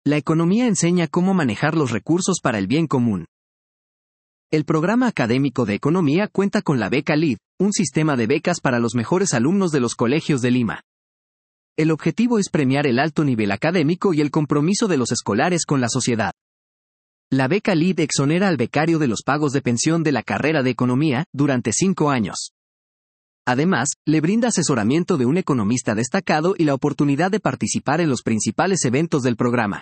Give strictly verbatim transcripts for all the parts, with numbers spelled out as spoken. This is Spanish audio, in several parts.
La economía enseña cómo manejar los recursos para el bien común. El programa académico de economía cuenta con la beca L I D, un sistema de becas para los mejores alumnos de los colegios de Lima. El objetivo es premiar el alto nivel académico y el compromiso de los escolares con la sociedad. La beca L I D exonera al becario de los pagos de pensión de la carrera de economía, durante cinco años. Además, le brinda asesoramiento de un economista destacado y la oportunidad de participar en los principales eventos del programa.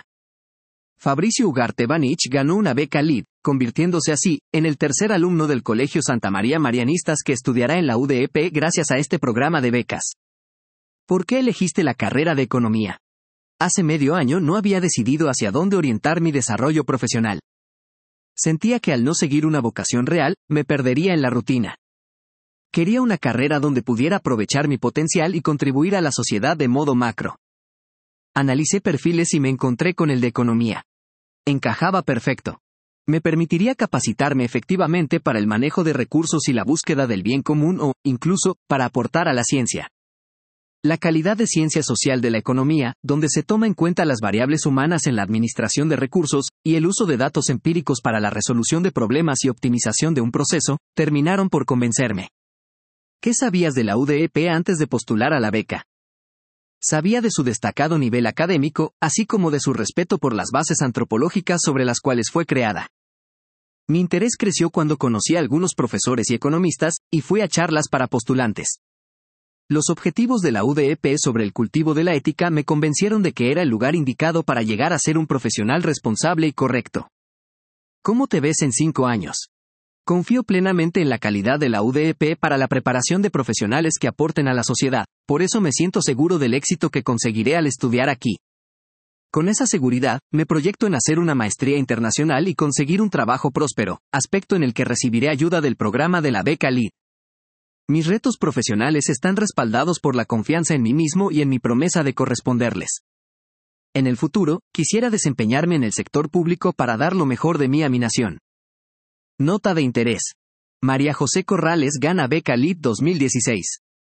Fabricio Ugarte Banich ganó una beca L I D, convirtiéndose así en el tercer alumno del Colegio Santa María Marianistas que estudiará en la U D E P gracias a este programa de becas. ¿Por qué elegiste la carrera de economía? Hace medio año no había decidido hacia dónde orientar mi desarrollo profesional. Sentía que al no seguir una vocación real, me perdería en la rutina. Quería una carrera donde pudiera aprovechar mi potencial y contribuir a la sociedad de modo macro. Analicé perfiles y me encontré con el de economía. Encajaba perfecto. Me permitiría capacitarme efectivamente para el manejo de recursos y la búsqueda del bien común o, incluso, para aportar a la ciencia. La calidad de ciencia social de la economía, donde se toma en cuenta las variables humanas en la administración de recursos, y el uso de datos empíricos para la resolución de problemas y optimización de un proceso, terminaron por convencerme. ¿Qué sabías de la U D E P antes de postular a la beca? Sabía de su destacado nivel académico, así como de su respeto por las bases antropológicas sobre las cuales fue creada. Mi interés creció cuando conocí a algunos profesores y economistas, y fui a charlas para postulantes. Los objetivos de la U D E P sobre el cultivo de la ética me convencieron de que era el lugar indicado para llegar a ser un profesional responsable y correcto. ¿Cómo te ves en cinco años? Confío plenamente en la calidad de la U D E P para la preparación de profesionales que aporten a la sociedad, por eso me siento seguro del éxito que conseguiré al estudiar aquí. Con esa seguridad, me proyecto en hacer una maestría internacional y conseguir un trabajo próspero, aspecto en el que recibiré ayuda del programa de la beca L I D. Mis retos profesionales están respaldados por la confianza en mí mismo y en mi promesa de corresponderles. En el futuro, quisiera desempeñarme en el sector público para dar lo mejor de mí a mi nación. Nota de interés. María José Corrales gana beca L I D dos mil dieciséis.